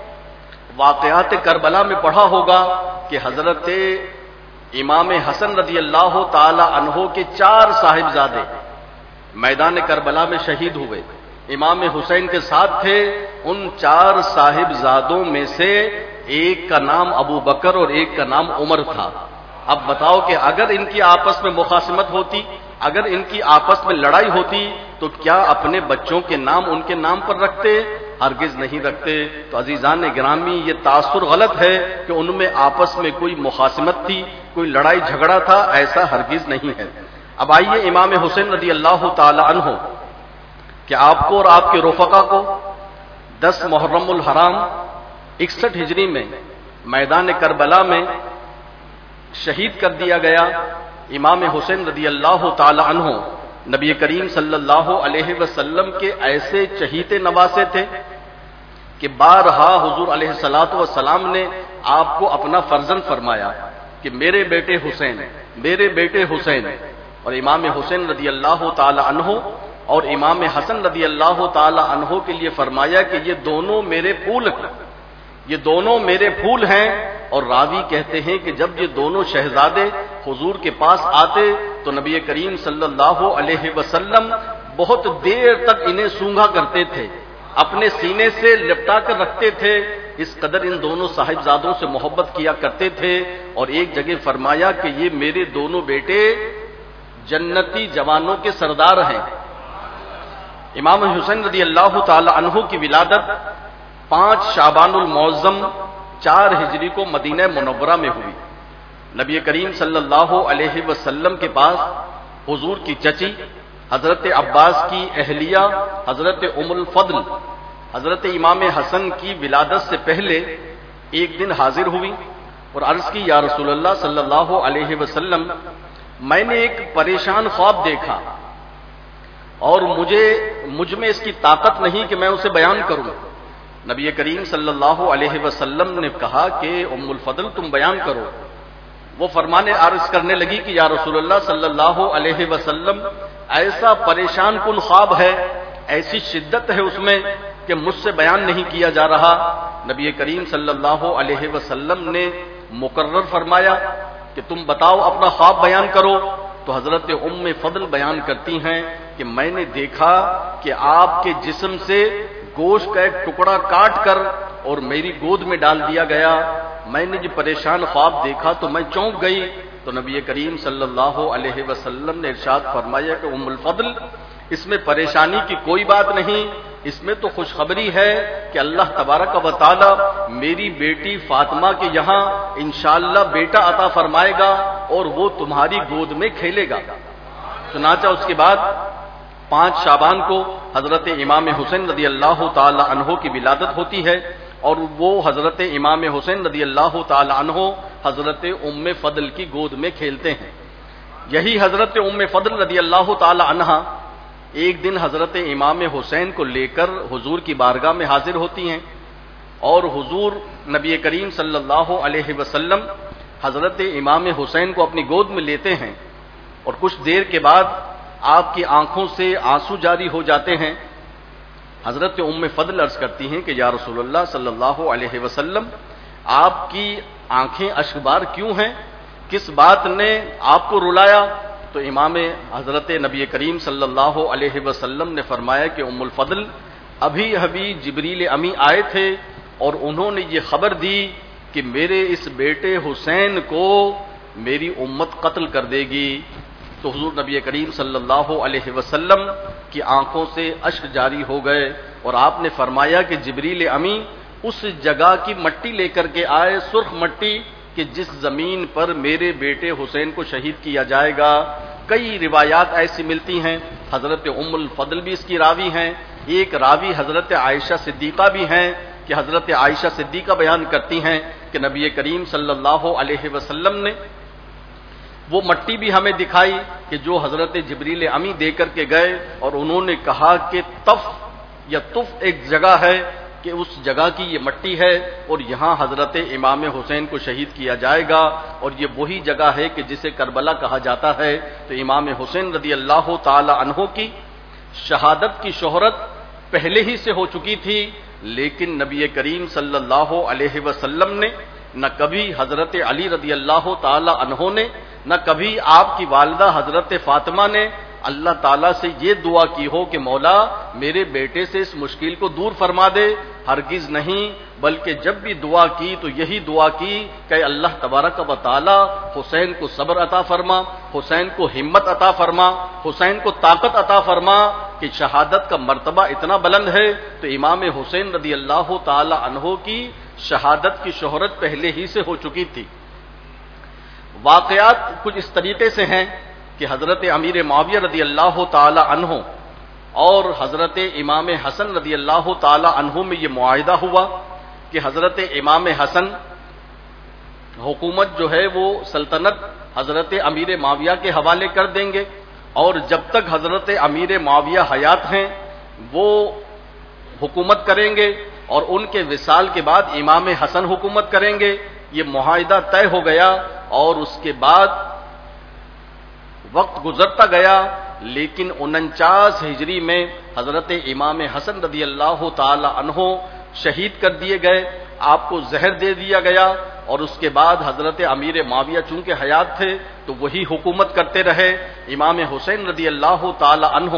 واقعات کربلا میں پڑھا ہوگا کہ حضرت امام حسن رضی اللہ تعالی عنہ کے چار صاحبزادے میدان کربلا میں شہید ہوئے، امام حسین کے ساتھ تھے۔ ان چار صاحبزادوں میں سے ایک کا نام ابو بکر اور ایک کا نام عمر تھا۔ اب بتاؤ کہ اگر ان کی آپس میں مخاصمت ہوتی، اگر ان کی آپس میں لڑائی ہوتی تو کیا اپنے بچوں کے نام ان کے نام پر رکھتے؟ ہرگز نہیں رکھتے۔ تو عزیزان گرامی، یہ تاثر غلط ہے کہ ان میں آپس میں کوئی مخاصمت تھی، کوئی لڑائی جھگڑا تھا، ایسا ہرگز نہیں ہے۔ اب آئیے امام حسین رضی اللہ تعالی عنہ کہ آپ کو اور آپ کے رفقا کو دس محرم الحرام اکسٹھ ہجری میں میدان کربلا میں شہید کر دیا گیا۔ امام حسین رضی اللہ تعالی عنہ نبی کریم صلی اللہ علیہ وسلم کے ایسے چہیتے نواسے تھے کہ بارہا حضور علیہ الصلوۃ والسلام نے آپ کو اپنا فرزند فرمایا کہ میرے بیٹے حسین، میرے بیٹے حسین، اور امام حسین رضی اللہ تعالی عنہ اور امام حسن رضی اللہ تعالی عنہ کے لیے فرمایا کہ یہ دونوں میرے پھول ہیں، یہ دونوں میرے پھول ہیں۔ اور راوی کہتے ہیں کہ جب یہ دونوں شہزادے حضور کے پاس آتے تو نبی کریم صلی اللہ علیہ وسلم بہت دیر تک انہیں سونگھا کرتے تھے، اپنے سینے سے لپٹا کر رکھتے تھے، اس قدر ان دونوں صاحبزادوں سے محبت کیا کرتے تھے۔ اور ایک جگہ فرمایا کہ یہ میرے دونوں بیٹے جنتی جوانوں کے سردار ہیں۔ امام حسین رضی اللہ تعالی عنہ کی ولادت پانچ شعبان المعظم چار ہجری کو مدینہ منورہ میں ہوئی۔ نبی کریم صلی اللہ علیہ وسلم کے پاس حضور کی چچی حضرت عباس کی اہلیہ حضرت ام الفضل حضرت امام حسن کی ولادت سے پہلے ایک دن حاضر ہوئی اور عرض کی یا رسول اللہ صلی اللہ علیہ وسلم، میں نے ایک پریشان خواب دیکھا اور مجھے مجھ میں اس کی طاقت نہیں کہ میں اسے بیان کروں۔ نبی کریم صلی اللہ علیہ وسلم نے کہا کہ ام الفضل تم بیان کرو۔ وہ فرمانے عرض کرنے لگی کہ یا رسول اللہ صلی اللہ علیہ وسلم، ایسا پریشان کن خواب ہے، ایسی شدت ہے اس میں کہ مجھ سے بیان نہیں کیا جا رہا۔ نبی کریم صلی اللہ علیہ وسلم نے مقرر فرمایا کہ تم بتاؤ اپنا خواب بیان کرو۔ تو حضرت ام فضل بیان کرتی ہیں کہ میں نے دیکھا کہ آپ کے جسم سے گوشت کا ایک ٹکڑا کاٹ کر اور میری گود میں ڈال دیا گیا۔ میں نے جو پریشان خواب دیکھا تو میں چونک گئی۔ تو نبی کریم صلی اللہ علیہ وسلم نے ارشاد فرمایا کہ ام الفضل، اس میں پریشانی کی کوئی بات نہیں، اس میں تو خوشخبری ہے کہ اللہ تبارک و تعالی میری بیٹی فاطمہ کے یہاں انشاءاللہ بیٹا عطا فرمائے گا اور وہ تمہاری گود میں کھیلے گا۔ چنانچہ اس کے بعد پانچ شعبان کو حضرت امام حسین رضی اللہ تعالی عنہ کی ولادت ہوتی ہے اور وہ حضرت امام حسین رضی اللہ تعالی عنہ حضرت ام فضل کی گود میں کھیلتے ہیں۔ یہی حضرت ام فضل رضی اللہ تعالی عنہ ایک دن حضرت امام حسین کو لے کر حضور کی بارگاہ میں حاضر ہوتی ہیں اور حضور نبی کریم صلی اللہ علیہ وسلم حضرت امام حسین کو اپنی گود میں لیتے ہیں اور کچھ دیر کے بعد آپ کی آنکھوں سے آنسو جاری ہو جاتے ہیں۔ حضرت ام فضل عرض کرتی ہیں کہ یا رسول اللہ صلی اللہ علیہ وسلم، آپ کی آنکھیں اشکبار کیوں ہیں؟ کس بات نے آپ کو رلایا؟ تو امام حضرت نبی کریم صلی اللہ علیہ وسلم نے فرمایا کہ ام الفضل، ابھی ابھی جبریل امی آئے تھے اور انہوں نے یہ خبر دی کہ میرے اس بیٹے حسین کو میری امت قتل کر دے گی۔ تو حضور نبی کریم صلی اللہ علیہ وسلم کی آنکھوں سے اشک جاری ہو گئے اور آپ نے فرمایا کہ جبریل امی اس جگہ کی مٹی لے کر کے آئے، سرخ مٹی، کہ جس زمین پر میرے بیٹے حسین کو شہید کیا جائے گا۔ کئی روایات ایسی ملتی ہیں، حضرت ام الفضل بھی اس کی راوی ہیں، ایک راوی حضرت عائشہ صدیقہ بھی ہیں کہ حضرت عائشہ صدیقہ بیان کرتی ہیں کہ نبی کریم صلی اللہ علیہ وسلم نے وہ مٹی بھی ہمیں دکھائی کہ جو حضرت جبریل امی دے کر کے گئے اور انہوں نے کہا کہ تف یا تف ایک جگہ ہے کہ اس جگہ کی یہ مٹی ہے اور یہاں حضرت امام حسین کو شہید کیا جائے گا، اور یہ وہی جگہ ہے کہ جسے کربلا کہا جاتا ہے۔ تو امام حسین رضی اللہ تعالی عنہ کی شہادت کی شہرت پہلے ہی سے ہو چکی تھی، لیکن نبی کریم صلی اللہ علیہ وسلم نے نہ کبھی حضرت علی رضی اللہ تعالی عنہ نے نہ کبھی آپ کی والدہ حضرت فاطمہ نے اللہ تعالیٰ سے یہ دعا کی ہو کہ مولا میرے بیٹے سے اس مشکل کو دور فرما دے، ہرگز نہیں، بلکہ جب بھی دعا کی تو یہی دعا کی کہ اللہ تبارک و تعالی حسین کو صبر عطا فرما، حسین کو ہمت عطا فرما، حسین کو طاقت عطا فرما کہ شہادت کا مرتبہ اتنا بلند ہے۔ تو امام حسین رضی اللہ تعالی عنہ کی شہادت کی شہرت پہلے ہی سے ہو چکی تھی۔ واقعات کچھ اس طریقے سے ہیں کہ حضرت امیر معاویہ رضی اللہ تعالی عنہ اور حضرت امام حسن رضی اللہ تعالی عنہ میں یہ معاہدہ ہوا کہ حضرت امام حسن حکومت جو ہے وہ سلطنت حضرت امیر معاویہ کے حوالے کر دیں گے، اور جب تک حضرت امیر معاویہ حیات ہیں وہ حکومت کریں گے، اور ان کے وصال کے بعد امام حسن حکومت کریں گے۔ یہ معاہدہ طے ہو گیا، اور اس کے بعد وقت گزرتا گیا، لیکن انچاس ہجری میں حضرت امام حسن رضی اللہ تعالی عنہ شہید کر دیے گئے، آپ کو زہر دے دیا گیا، اور اس کے بعد حضرت امیر معاویہ چونکہ حیات تھے تو وہی حکومت کرتے رہے۔ امام حسین رضی اللہ تعالی عنہ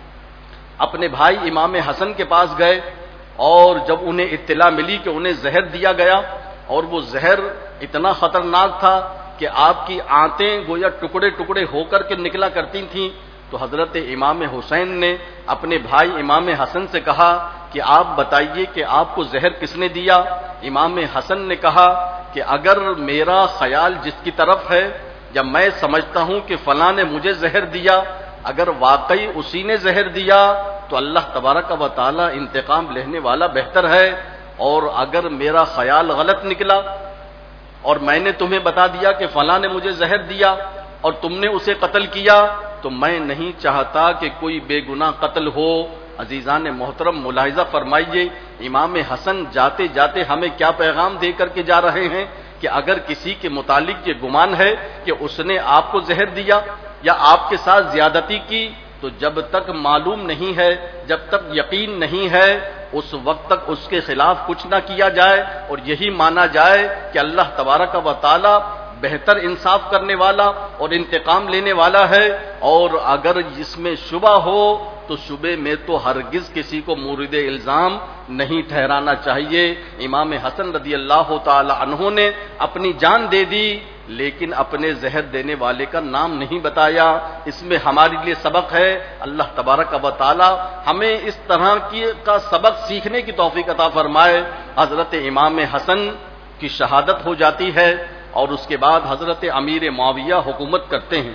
اپنے بھائی امام حسن کے پاس گئے، اور جب انہیں اطلاع ملی کہ انہیں زہر دیا گیا، اور وہ زہر اتنا خطرناک تھا کہ آپ کی آنتیں گویا ٹکڑے ٹکڑے ہو کر کے نکلا کرتی تھیں، تو حضرت امام حسین نے اپنے بھائی امام حسن سے کہا کہ آپ بتائیے کہ آپ کو زہر کس نے دیا؟ امام حسن نے کہا کہ اگر میرا خیال جس کی طرف ہے، یا میں سمجھتا ہوں کہ فلاں نے مجھے زہر دیا، اگر واقعی اسی نے زہر دیا تو اللہ تبارک و تعالی انتقام لینے والا بہتر ہے، اور اگر میرا خیال غلط نکلا اور میں نے تمہیں بتا دیا کہ فلاں نے مجھے زہر دیا اور تم نے اسے قتل کیا، تو میں نہیں چاہتا کہ کوئی بے گناہ قتل ہو۔ عزیزان محترم ملاحظہ فرمائیے، امام حسن جاتے جاتے ہمیں کیا پیغام دے کر کے جا رہے ہیں کہ اگر کسی کے متعلق یہ گمان ہے کہ اس نے آپ کو زہر دیا یا آپ کے ساتھ زیادتی کی، تو جب تک معلوم نہیں ہے، جب تک یقین نہیں ہے، اس وقت تک اس کے خلاف کچھ نہ کیا جائے، اور یہی مانا جائے کہ اللہ تبارک و تعالی بہتر انصاف کرنے والا اور انتقام لینے والا ہے، اور اگر اس میں شبہ ہو تو شبے میں تو ہرگز کسی کو مورد الزام نہیں ٹھہرانا چاہیے۔ امام حسن رضی اللہ تعالی عنہ نے اپنی جان دے دی، لیکن اپنے زہر دینے والے کا نام نہیں بتایا۔ اس میں ہمارے لیے سبق ہے، اللہ تبارک و تعالی ہمیں اس طرح کی کا سبق سیکھنے کی توفیق عطا فرمائے۔ حضرت امام حسن کی شہادت ہو جاتی ہے، اور اس کے بعد حضرت امیر معاویہ حکومت کرتے ہیں۔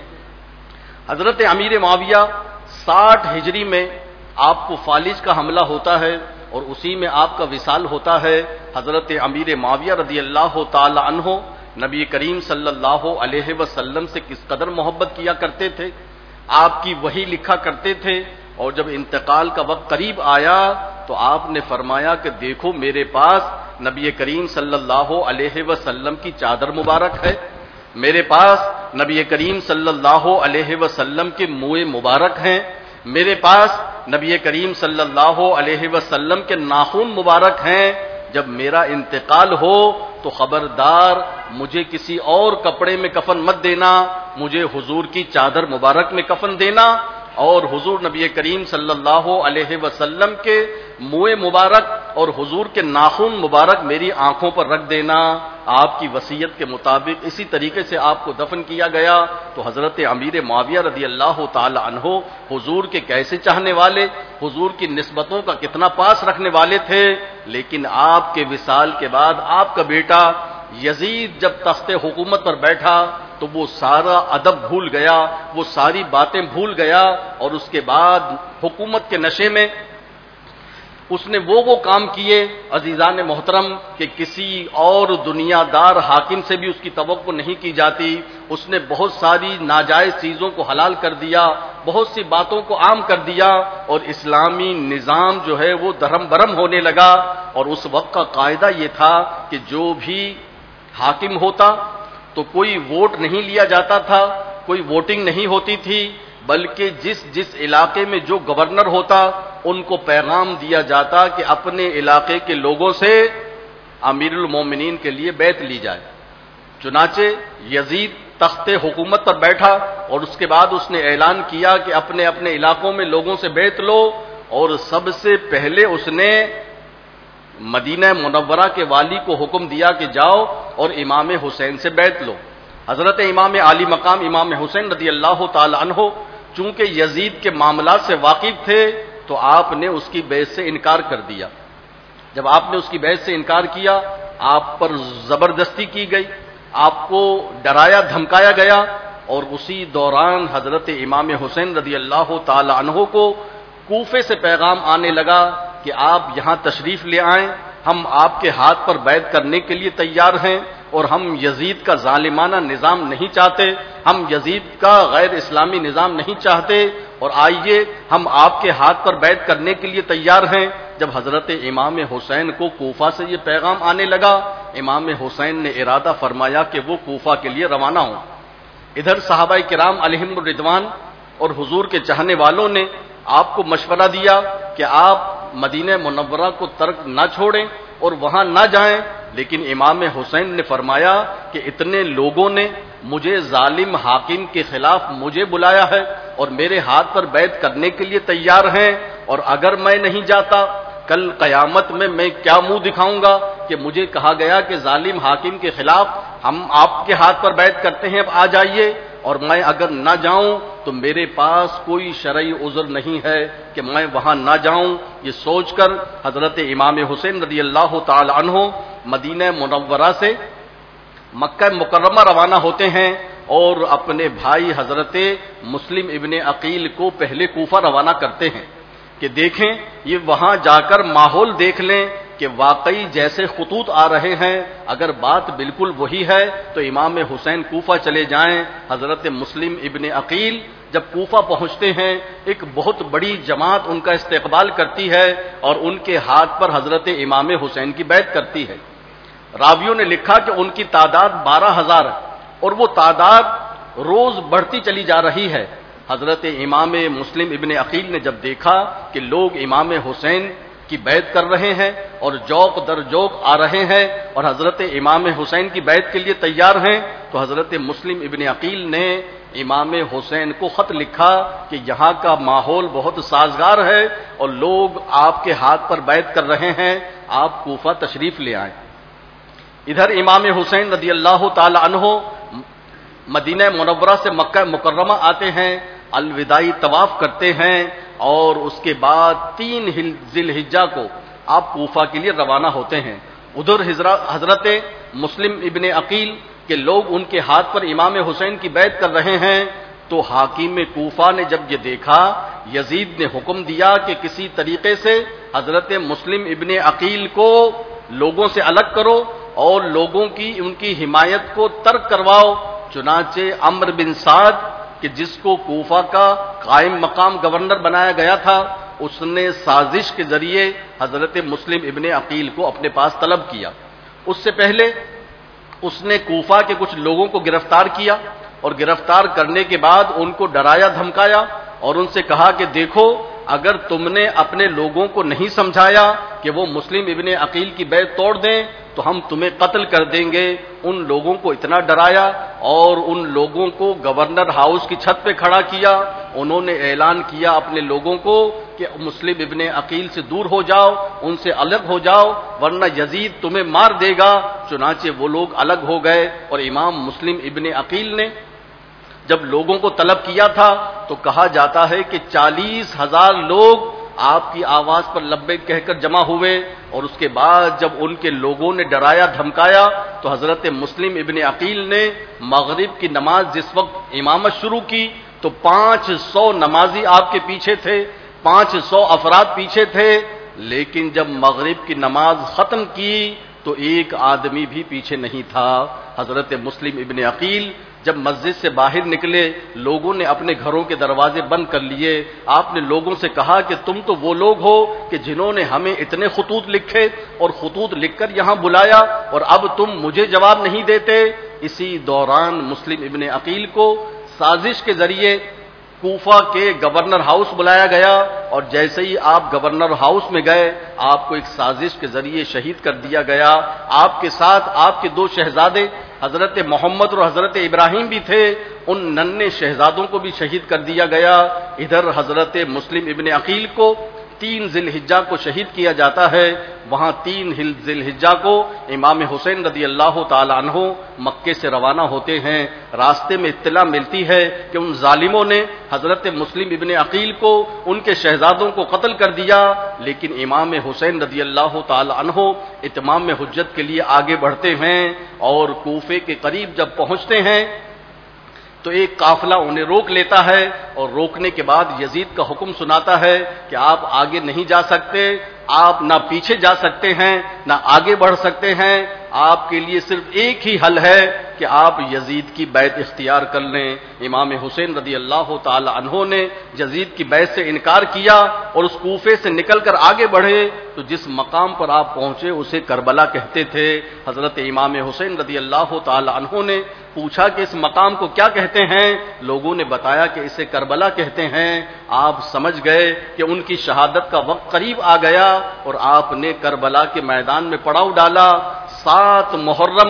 حضرت امیر معاویہ ساٹھ ہجری میں آپ کو فالج کا حملہ ہوتا ہے، اور اسی میں آپ کا وصال ہوتا ہے۔ حضرت امیر معاویہ رضی اللہ تعالی عنہ نبی کریم صلی اللہ علیہ وسلم سے کس قدر محبت کیا کرتے تھے، آپ کی وحی لکھا کرتے تھے، اور جب انتقال کا وقت قریب آیا تو آپ نے فرمایا کہ دیکھو میرے پاس نبی کریم صلی اللہ علیہ وسلم کی چادر مبارک ہے، میرے پاس نبی کریم صلی اللہ علیہ وسلم کے منہ مبارک ہیں، میرے پاس نبی کریم صلی اللہ علیہ وسلم کے ناخن مبارک ہیں، جب میرا انتقال ہو تو خبردار مجھے کسی اور کپڑے میں کفن مت دینا، مجھے حضور کی چادر مبارک میں کفن دینا، اور حضور نبی کریم صلی اللہ علیہ وسلم کے منہ مبارک اور حضور کے ناخن مبارک میری آنکھوں پر رکھ دینا۔ آپ کی وصیت کے مطابق اسی طریقے سے آپ کو دفن کیا گیا۔ تو حضرت امیر معاویہ رضی اللہ تعالی عنہ حضور کے کیسے چاہنے والے، حضور کی نسبتوں کا کتنا پاس رکھنے والے تھے، لیکن آپ کے وصال کے بعد آپ کا بیٹا یزید جب تخت حکومت پر بیٹھا تو وہ سارا ادب بھول گیا، وہ ساری باتیں بھول گیا، اور اس کے بعد حکومت کے نشے میں اس نے وہ وہ کام کیے عزیزان محترم کہ کسی اور دنیا دار حاکم سے بھی اس کی توقع نہیں کی جاتی۔ اس نے بہت ساری ناجائز چیزوں کو حلال کر دیا، بہت سی باتوں کو عام کر دیا، اور اسلامی نظام جو ہے وہ درہم برہم ہونے لگا۔ اور اس وقت کا قاعدہ یہ تھا کہ جو بھی حاکم ہوتا تو کوئی ووٹ نہیں لیا جاتا تھا، کوئی ووٹنگ نہیں ہوتی تھی، بلکہ جس جس علاقے میں جو گورنر ہوتا ان کو پیغام دیا جاتا کہ اپنے علاقے کے لوگوں سے امیر المومنین کے لیے بیعت لی جائے۔ چنانچہ یزید تخت حکومت پر بیٹھا، اور اس کے بعد اس نے اعلان کیا کہ اپنے اپنے علاقوں میں لوگوں سے بیعت لو، اور سب سے پہلے اس نے مدینہ منورہ کے والی کو حکم دیا کہ جاؤ اور امام حسین سے بیعت لو۔ حضرت امام عالی مقام امام حسین رضی اللہ تعالی عنہ چونکہ یزید کے معاملات سے واقف تھے تو آپ نے اس کی بیعت سے انکار کر دیا۔ جب آپ نے اس کی بیعت سے انکار کیا، آپ پر زبردستی کی گئی، آپ کو ڈرایا دھمکایا گیا، اور اسی دوران حضرت امام حسین رضی اللہ تعالی عنہ کو کوفے سے پیغام آنے لگا کہ آپ یہاں تشریف لے آئیں، ہم آپ کے ہاتھ پر بیعت کرنے کے لیے تیار ہیں۔ اور ہم یزید کا ظالمانہ نظام نہیں چاہتے، ہم یزید کا غیر اسلامی نظام نہیں چاہتے، اور آئیے ہم آپ کے ہاتھ پر بیعت کرنے کے لیے تیار ہیں۔ جب حضرت امام حسین کو کوفہ سے یہ پیغام آنے لگا، امام حسین نے ارادہ فرمایا کہ وہ کوفہ کے لیے روانہ ہوں۔ ادھر صحابہ کرام علیہم الرضوان اور حضور کے چاہنے والوں نے آپ کو مشورہ دیا کہ آپ مدینہ منورہ کو ترک نہ چھوڑیں اور وہاں نہ جائیں، لیکن امام حسین نے فرمایا کہ اتنے لوگوں نے مجھے ظالم حاکم کے خلاف مجھے بلایا ہے اور میرے ہاتھ پر بیعت کرنے کے لیے تیار ہیں، اور اگر میں نہیں جاتا کل قیامت میں میں کیا منہ دکھاؤں گا کہ مجھے کہا گیا کہ ظالم حاکم کے خلاف ہم آپ کے ہاتھ پر بیعت کرتے ہیں، اب آ جائیے، اور میں اگر نہ جاؤں تو میرے پاس کوئی شرعی عذر نہیں ہے کہ میں وہاں نہ جاؤں۔ یہ سوچ کر حضرت امام حسین رضی اللہ تعالی عنہ مدینہ منورہ سے مکہ مکرمہ روانہ ہوتے ہیں اور اپنے بھائی حضرت مسلم ابن عقیل کو پہلے کوفہ روانہ کرتے ہیں کہ دیکھیں یہ وہاں جا کر ماحول دیکھ لیں کہ واقعی جیسے خطوط آ رہے ہیں، اگر بات بالکل وہی ہے تو امام حسین کوفہ چلے جائیں۔ حضرت مسلم ابن عقیل جب کوفہ پہنچتے ہیں، ایک بہت بڑی جماعت ان کا استقبال کرتی ہے اور ان کے ہاتھ پر حضرت امام حسین کی بیعت کرتی ہے۔ راویوں نے لکھا کہ ان کی تعداد بارہ ہزار اور وہ تعداد روز بڑھتی چلی جا رہی ہے۔ حضرت امام مسلم ابن عقیل نے جب دیکھا کہ لوگ امام حسین کی بیعت کر رہے ہیں اور جوق در جوق آ رہے ہیں اور حضرت امام حسین کی بیعت کے لیے تیار ہیں، تو حضرت مسلم ابن عقیل نے امام حسین کو خط لکھا کہ یہاں کا ماحول بہت سازگار ہے اور لوگ آپ کے ہاتھ پر بیعت کر رہے ہیں، آپ کوفہ تشریف لے آئیں۔ ادھر امام حسین رضی اللہ تعالی عنہ مدینہ منورہ سے مکہ مکرمہ آتے ہیں، الوداعی طواف کرتے ہیں اور اس کے بعد تین ذی الحجہ کو آپ کوفہ کے لیے روانہ ہوتے ہیں۔ ادھر حضرت مسلم ابن عقیل کے لوگ ان کے ہاتھ پر امام حسین کی بیعت کر رہے ہیں، تو حاکم کوفہ نے جب یہ دیکھا، یزید نے حکم دیا کہ کسی طریقے سے حضرت مسلم ابن عقیل کو لوگوں سے الگ کرو اور لوگوں کی ان کی حمایت کو ترک کرواؤ۔ چنانچہ عمرو بن سعد کہ جس کو کوفہ کا قائم مقام گورنر بنایا گیا تھا، اس نے سازش کے ذریعے حضرت مسلم ابن عقیل کو اپنے پاس طلب کیا۔ اس سے پہلے اس نے کوفہ کے کچھ لوگوں کو گرفتار کیا اور گرفتار کرنے کے بعد ان کو ڈرایا دھمکایا اور ان سے کہا کہ دیکھو اگر تم نے اپنے لوگوں کو نہیں سمجھایا کہ وہ مسلم ابن عقیل کی بیعت توڑ دیں تو ہم تمہیں قتل کر دیں گے۔ ان لوگوں کو اتنا ڈرایا اور ان لوگوں کو گورنر ہاؤس کی چھت پہ کھڑا کیا، انہوں نے اعلان کیا اپنے لوگوں کو کہ مسلم ابن عقیل سے دور ہو جاؤ، ان سے الگ ہو جاؤ ورنہ یزید تمہیں مار دے گا۔ چنانچہ وہ لوگ الگ ہو گئے اور امام مسلم ابن عقیل نے جب لوگوں کو طلب کیا تھا تو کہا جاتا ہے کہ چالیس ہزار لوگ آپ کی آواز پر لبیک کہہ کر جمع ہوئے، اور اس کے بعد جب ان کے لوگوں نے ڈرایا دھمکایا تو حضرت مسلم ابن عقیل نے مغرب کی نماز جس وقت امامت شروع کی تو پانچ سو نمازی آپ کے پیچھے تھے، پانچ سو افراد پیچھے تھے، لیکن جب مغرب کی نماز ختم کی تو ایک آدمی بھی پیچھے نہیں تھا۔ حضرت مسلم ابن عقیل جب مسجد سے باہر نکلے، لوگوں نے اپنے گھروں کے دروازے بند کر لیے۔ آپ نے لوگوں سے کہا کہ تم تو وہ لوگ ہو کہ جنہوں نے ہمیں اتنے خطوط لکھے اور خطوط لکھ کر یہاں بلایا اور اب تم مجھے جواب نہیں دیتے۔ اسی دوران مسلم ابن عقیل کو سازش کے ذریعے کوفہ کے گورنر ہاؤس بلایا گیا، اور جیسے ہی آپ گورنر ہاؤس میں گئے آپ کو ایک سازش کے ذریعے شہید کر دیا گیا۔ آپ کے ساتھ آپ کے دو شہزادے حضرت محمد اور حضرت ابراہیم بھی تھے، ان ننھے شہزادوں کو بھی شہید کر دیا گیا۔ ادھر حضرت مسلم ابن عقیل کو تین ذی الحجہ کو شہید کیا جاتا ہے، وہاں تین ذی الحجہ کو امام حسین رضی اللہ تعالی عنہ مکے سے روانہ ہوتے ہیں۔ راستے میں اطلاع ملتی ہے کہ ان ظالموں نے حضرت مسلم ابن عقیل کو ان کے شہزادوں کو قتل کر دیا، لیکن امام حسین رضی اللہ تعالی عنہ اتمام حجت کے لیے آگے بڑھتے ہیں اور کوفے کے قریب جب پہنچتے ہیں تو ایک قافلہ انہیں روک لیتا ہے اور روکنے کے بعد یزید کا حکم سناتا ہے کہ آپ آگے نہیں جا سکتے، آپ نہ پیچھے جا سکتے ہیں نہ آگے بڑھ سکتے ہیں، آپ کے لیے صرف ایک ہی حل ہے کہ آپ یزید کی بیعت اختیار کر لیں۔ امام حسین رضی اللہ تعالی عنہ نے یزید کی بیعت سے انکار کیا اور اس کوفے سے نکل کر آگے بڑھے تو جس مقام پر آپ پہنچے اسے کربلا کہتے تھے۔ حضرت امام حسین رضی اللہ تعالی عنہ نے پوچھا کہ اس مقام کو کیا کہتے ہیں؟ لوگوں نے بتایا کہ اسے کربلا کہتے ہیں۔ آپ سمجھ گئے کہ ان کی شہادت کا وقت قریب آ گیا اور آپ نے کربلا کے میدان میں پڑاؤ ڈالا۔ سات محرم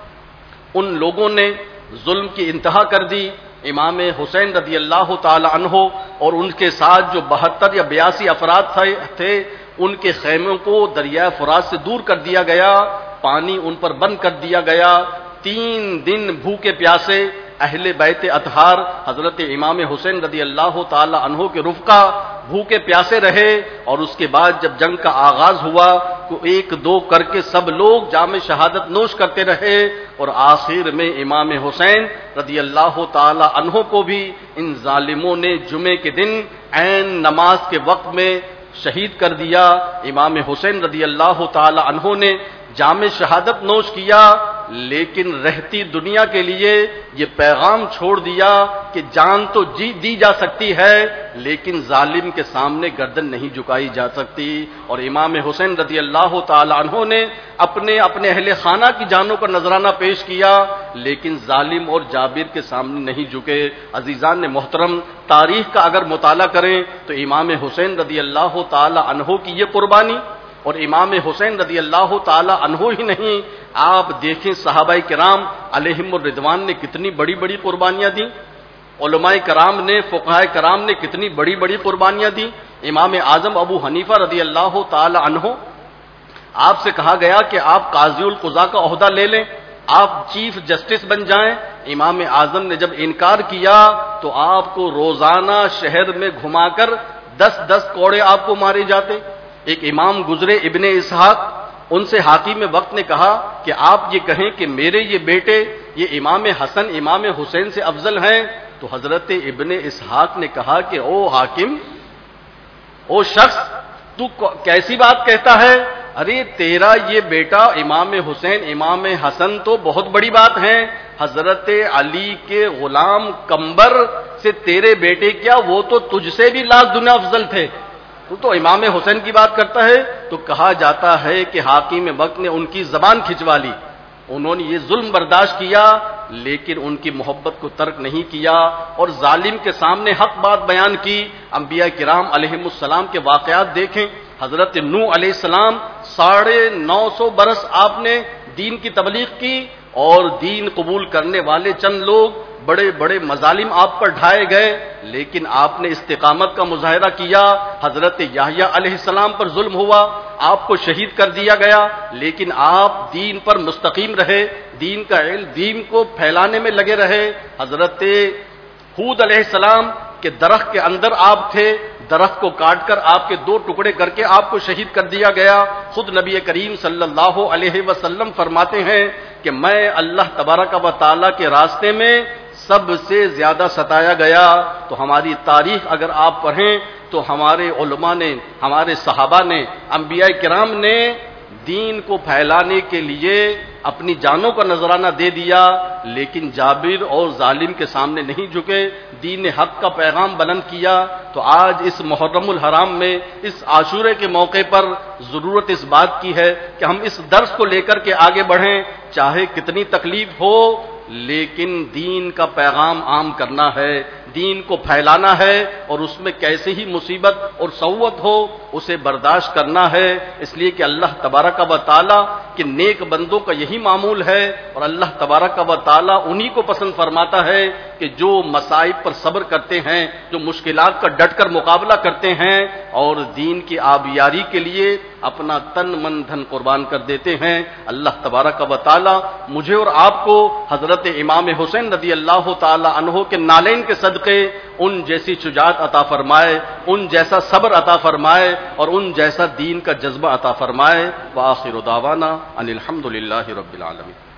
ان لوگوں نے ظلم کی انتہا کر دی۔ امام حسین رضی اللہ تعالی عنہ اور ان کے ساتھ جو بہتر یا بیاسی افراد تھے ان کے خیموں کو دریائے فرات سے دور کر دیا گیا، پانی ان پر بند کر دیا گیا۔ تین دن بھوکے پیاسے اہل بیت اطہار حضرت امام حسین رضی اللہ تعالی عنہ کے رفقا بھوکے پیاسے رہے، اور اس کے بعد جب جنگ کا آغاز ہوا تو ایک دو کر کے سب لوگ جام شہادت نوش کرتے رہے، اور آخر میں امام حسین رضی اللہ تعالی عنہ کو بھی ان ظالموں نے جمعے کے دن عین نماز کے وقت میں شہید کر دیا۔ امام حسین رضی اللہ تعالی عنہ نے جام شہادت نوش کیا، لیکن رہتی دنیا کے لیے یہ پیغام چھوڑ دیا کہ جان تو جی دی جا سکتی ہے لیکن ظالم کے سامنے گردن نہیں جھکائی جا سکتی۔ اور امام حسین رضی اللہ تعالی عنہ نے اپنے اپنے اہل خانہ کی جانوں کا نذرانہ پیش کیا لیکن ظالم اور جابر کے سامنے نہیں جھکے۔ عزیزان نے محترم، تاریخ کا اگر مطالعہ کریں تو امام حسین رضی اللہ تعالی عنہ کی یہ قربانی، اور امام حسین رضی اللہ تعالی عنہ ہی نہیں، آپ دیکھیں صحابہ کرام علیہم الرضوان نے کتنی بڑی بڑی قربانیاں دیں، علماء کرام نے، فقہاء کرام نے کتنی بڑی بڑی قربانیاں دیں۔ امام اعظم ابو حنیفہ رضی اللہ تعالی عنہ، آپ سے کہا گیا کہ آپ قاضی القضاء کا عہدہ لے لیں، آپ چیف جسٹس بن جائیں۔ امام اعظم نے جب انکار کیا تو آپ کو روزانہ شہر میں گھما کر دس دس کوڑے آپ کو مارے جاتے۔ ایک امام گزرے ابن اسحاق، ان سے حاکم وقت نے کہا کہ آپ یہ کہیں کہ میرے یہ بیٹے یہ امام حسن امام حسین سے افضل ہیں، تو حضرت ابن اسحاق نے کہا کہ او حاکم، او شخص، تو کیسی بات کہتا ہے؟ ارے تیرا یہ بیٹا امام حسین امام حسن تو بہت بڑی بات ہے، حضرت علی کے غلام کمبر سے تیرے بیٹے کیا، وہ تو تجھ سے بھی لاکھ گنا افضل تھے، تو تو امام حسین کی بات کرتا ہے۔ تو کہا جاتا ہے کہ حاکم وقت نے ان کی زبان کھنچوا لی، انہوں نے یہ ظلم برداشت کیا لیکن ان کی محبت کو ترک نہیں کیا اور ظالم کے سامنے حق بات بیان کی۔ انبیاء کرام علیہم السلام کے واقعات دیکھیں، حضرت نوح علیہ السلام ساڑھے نو سو برس آپ نے دین کی تبلیغ کی اور دین قبول کرنے والے چند لوگ، بڑے بڑے مظالم آپ پر ڈھائے گئے لیکن آپ نے استقامت کا مظاہرہ کیا۔ حضرت یحییٰ علیہ السلام پر ظلم ہوا، آپ کو شہید کر دیا گیا لیکن آپ دین پر مستقیم رہے، دین کا علم دین کو پھیلانے میں لگے رہے۔ حضرت ہود علیہ السلام کے درخت کے اندر آپ تھے، درخت کو کاٹ کر آپ کے دو ٹکڑے کر کے آپ کو شہید کر دیا گیا۔ خود نبی کریم صلی اللہ علیہ وسلم فرماتے ہیں کہ میں اللہ تبارک و تعالی کے راستے میں سب سے زیادہ ستایا گیا۔ تو ہماری تاریخ اگر آپ پڑھیں تو ہمارے علماء نے، ہمارے صحابہ نے، انبیاء کرام نے دین کو پھیلانے کے لیے اپنی جانوں کا نذرانہ دے دیا لیکن جابر اور ظالم کے سامنے نہیں جھکے، دین حق کا پیغام بلند کیا۔ تو آج اس محرم الحرام میں، اس عاشورے کے موقع پر ضرورت اس بات کی ہے کہ ہم اس درس کو لے کر کے آگے بڑھیں، چاہے کتنی تکلیف ہو لیکن دین کا پیغام عام کرنا ہے، دین کو پھیلانا ہے، اور اس میں کیسے ہی مصیبت اور صعوبت ہو اسے برداشت کرنا ہے۔ اس لیے کہ اللہ تبارک و تعالی کے نیک بندوں کا یہی معمول ہے، اور اللہ تبارک و تعالی انہی کو پسند فرماتا ہے کہ جو مصائب پر صبر کرتے ہیں، جو مشکلات کا ڈٹ کر مقابلہ کرتے ہیں اور دین کی آبیاری کے لیے اپنا تن من دھن قربان کر دیتے ہیں۔ اللہ تبارک و تعالی مجھے اور آپ کو حضرت امام حسین رضی اللہ تعالی عنہ کے نالین کے صدقے ان جیسی شجاعت عطا فرمائے، ان جیسا صبر عطا فرمائے اور ان جیسا دین کا جذبہ عطا فرمائے۔ وآخر دعوانا ان الحمد للہ رب العالمین۔